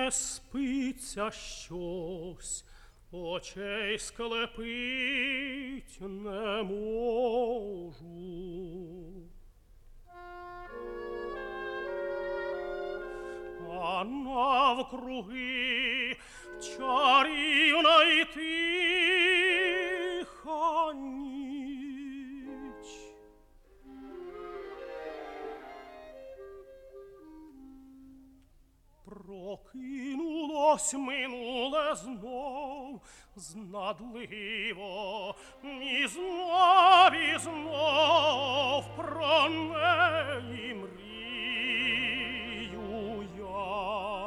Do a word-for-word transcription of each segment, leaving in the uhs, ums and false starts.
не спиться щось, очей склепить не можу. А навкруги чарівна й тиха ніч. Прокинулось минуле знов, знадливо, і знов, і знов про неї мрію я.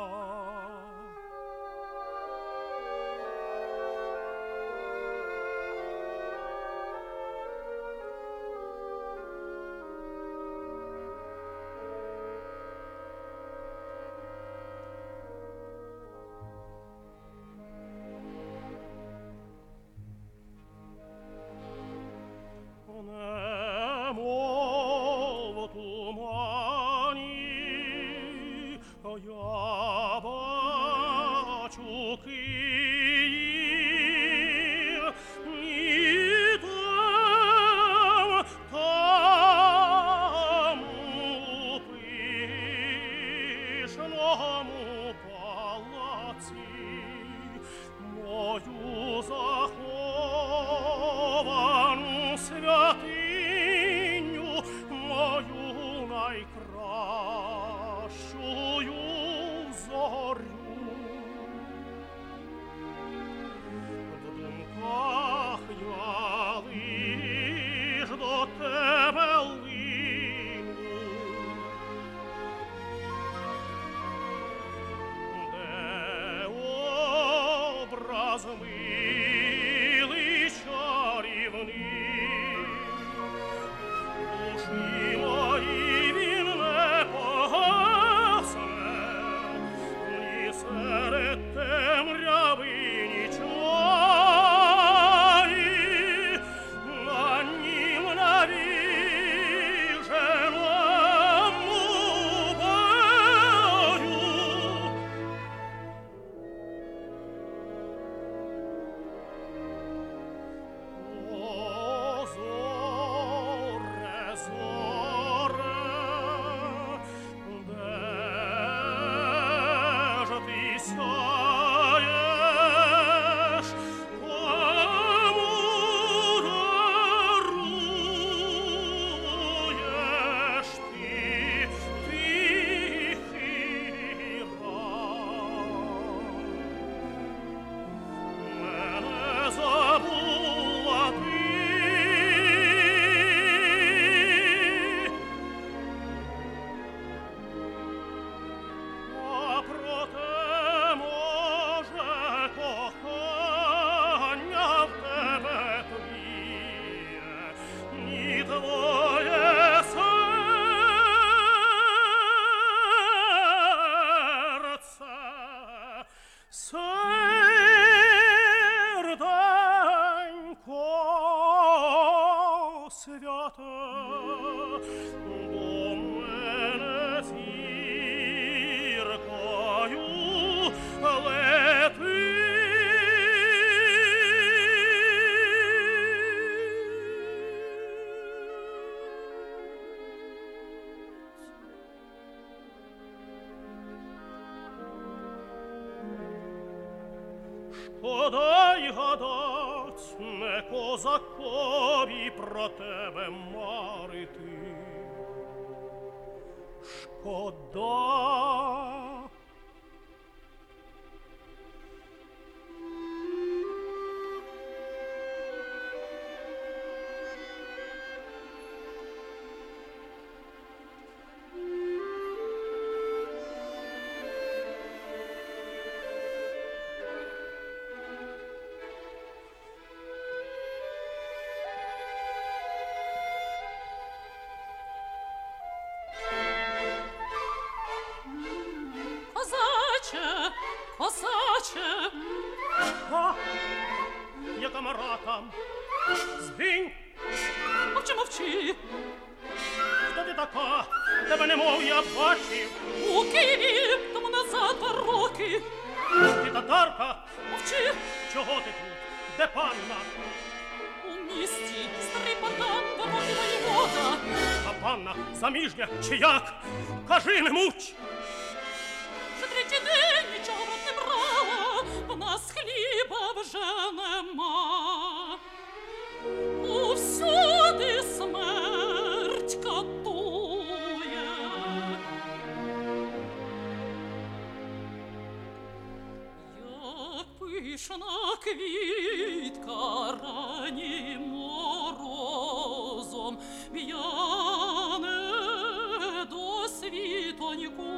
Немов тумані я бачу Київ, і там, там у пишному палаці мою заховану святиню, мою найкращую зорю. В думках я лиш до тебе лину, де образ милий чарівний, душі мої він не погасне, ні серед темряви нічної, ані в навіженому бою. О, зоре, зоре, де ж ти сяєш, кому даруєш ти тихий рай? Мене забула ти, а проте, може, кохання в тебе тліє, ні твоє серце, серденько святе, до мене зіркою шкода й гадать, не козакові про тебе марити. Шкода. Косаче, А, я камарата, здинь, мовчи, мовчи. хто ти така? Тебе немов я бачив. У Києві тому на за два роки. Ти татарка? Мовчи, Чого ти тут? Де панна? у місті старий пандан дороги воєвода. А панна заміжня чи як? Кажи, не муч! Вже третій день нічого не брала, в нас хліба вже нема. Повсюди смерть катує. Як пишна квітка раннім морозом в'яне до світоньку,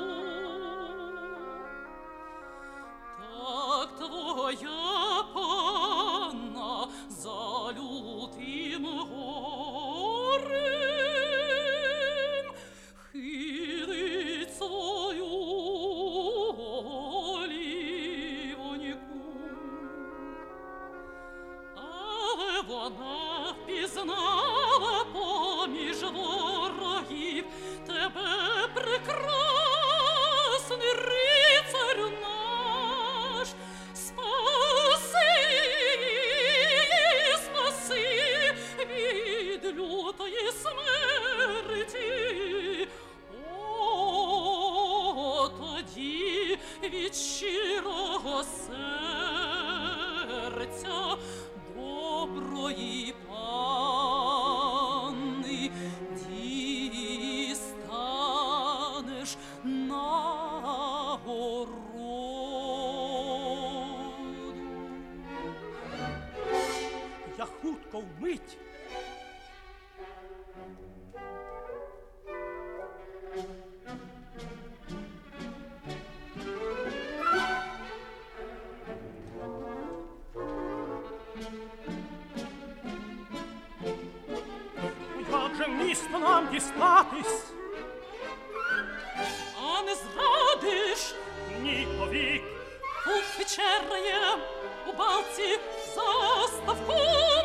так твоя панна за лютим горем хилить свою голівоньку. Але вона впізнала поміж ворогів тебе, прекрасний рицарю наш. Спаси, спаси від лютої смерті. О, тоді від щирого серця доброї панни дістанеш нагороду. Я хутко вмить. Як же місто нам дістатись? А не зрадиш, Ні, повік. тут вечеряє у балці за ставком.